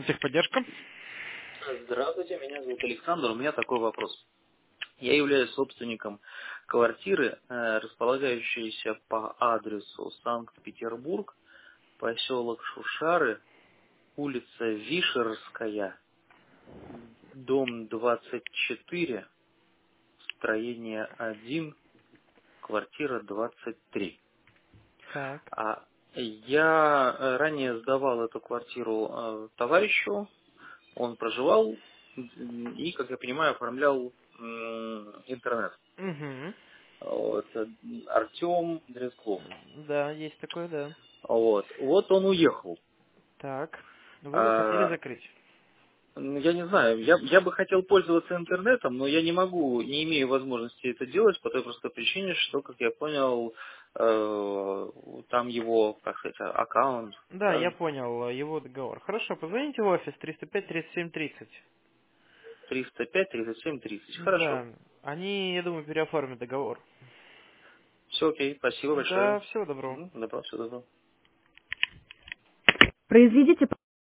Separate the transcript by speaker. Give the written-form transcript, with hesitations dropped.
Speaker 1: Техподдержка.
Speaker 2: Здравствуйте, меня зовут Александр. У меня такой вопрос. Я являюсь собственником квартиры, располагающейся по адресу Санкт-Петербург, поселок Шушары, улица Вишерская, дом 24, строение 1, квартира 23.
Speaker 1: Так.
Speaker 2: Я ранее сдавал эту квартиру товарищу, он проживал и, как я понимаю, оформлял интернет.
Speaker 1: Угу.
Speaker 2: Вот. Артем Дресклов.
Speaker 1: Да, есть такое, да.
Speaker 2: Вот он уехал.
Speaker 1: Так. Вы бы хотели
Speaker 2: А,
Speaker 1: закрыть?
Speaker 2: Я не знаю, я бы хотел пользоваться интернетом, но я не могу, не имею возможности это делать по той простой причине, что, как я понял, там его, как сказать, аккаунт,
Speaker 1: Да, я
Speaker 2: да,
Speaker 1: понял его договор. Хорошо, позвоните в офис 305-37-30.
Speaker 2: 305, 37, 30. Хорошо.
Speaker 1: Да, они, я думаю, переоформят договор.
Speaker 2: Все окей, спасибо
Speaker 1: Да,
Speaker 2: большое.
Speaker 1: всего доброго.
Speaker 2: Добро, все добро.
Speaker 3: Произведите